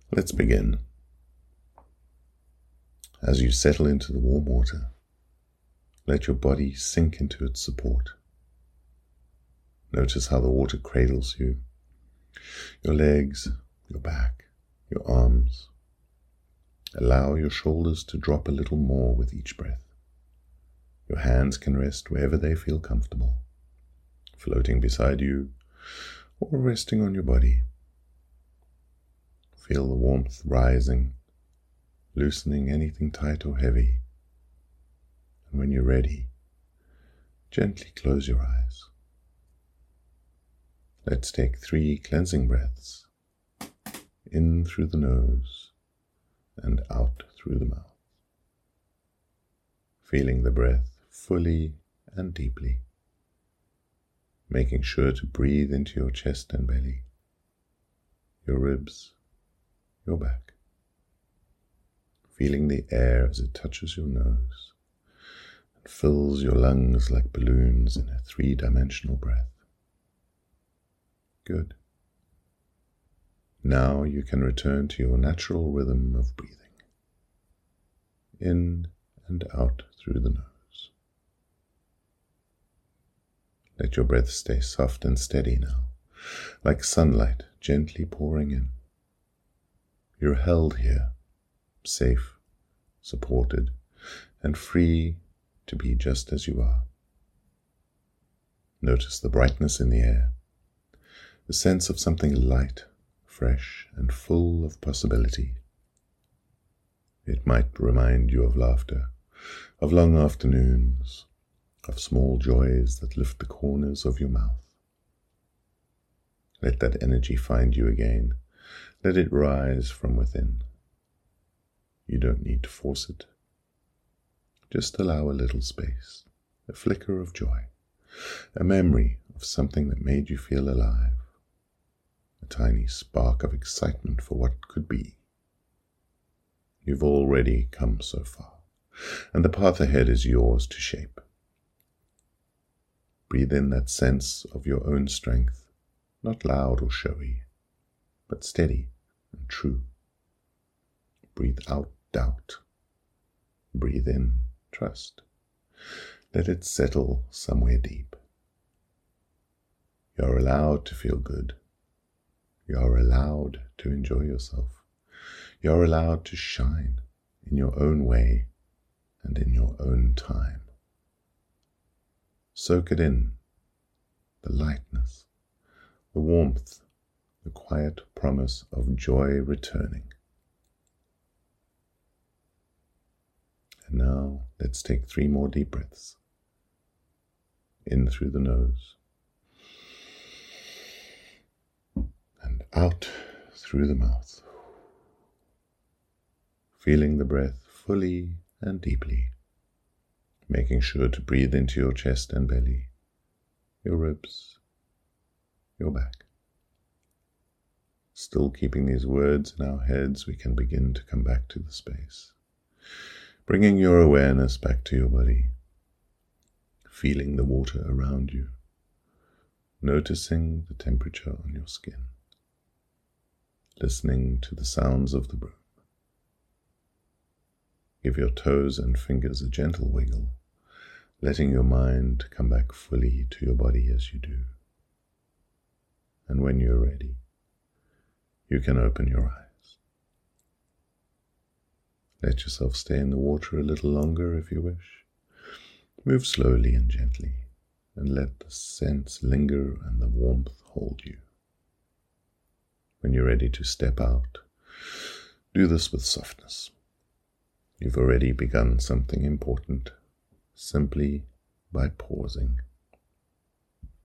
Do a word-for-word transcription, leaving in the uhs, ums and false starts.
Let's begin. As you settle into the warm water, let your body sink into its support. Notice how the water cradles you, your legs, your back, your arms. Allow your shoulders to drop a little more with each breath. Your hands can rest wherever they feel comfortable, floating beside you or resting on your body. Feel the warmth rising, loosening anything tight or heavy. And when you're ready, gently close your eyes. Let's take three cleansing breaths, in through the nose and out through the mouth. Feeling the breath fully and deeply, making sure to breathe into your chest and belly, your ribs, your back. Feeling the air as it touches your nose and fills your lungs like balloons in a three-dimensional breath. Good. Now you can return to your natural rhythm of breathing, in and out through the nose. Let your breath stay soft and steady now, like sunlight gently pouring in. You're held here, safe, supported, and free to be just as you are. Notice the brightness in the air, the sense of something light, fresh, and full of possibility. It might remind you of laughter, of long afternoons, of small joys that lift the corners of your mouth. Let that energy find you again. Let it rise from within. You don't need to force it. Just allow a little space, a flicker of joy, a memory of something that made you feel alive, a tiny spark of excitement for what could be. You've already come so far, and the path ahead is yours to shape. Breathe in that sense of your own strength, not loud or showy, but steady and true. Breathe out doubt. Breathe in trust. Let it settle somewhere deep. You're allowed to feel good. You're allowed to enjoy yourself. You're allowed to shine in your own way and in your own time. Soak it in, the lightness, the warmth, the quiet promise of joy returning. And now let's take three more deep breaths. In through the nose and out through the mouth. Feeling the breath fully and deeply, making sure to breathe into your chest and belly, your ribs, your back. Still keeping these words in our heads, we can begin to come back to the space, bringing your awareness back to your body, feeling the water around you, noticing the temperature on your skin, listening to the sounds of the room. Give your toes and fingers a gentle wiggle, letting your mind come back fully to your body as you do. And when you're ready, you can open your eyes. Let yourself stay in the water a little longer if you wish. Move slowly and gently, and let the scents linger and the warmth hold you. When you're ready to step out, do this with softness. You've already begun something important, simply by pausing.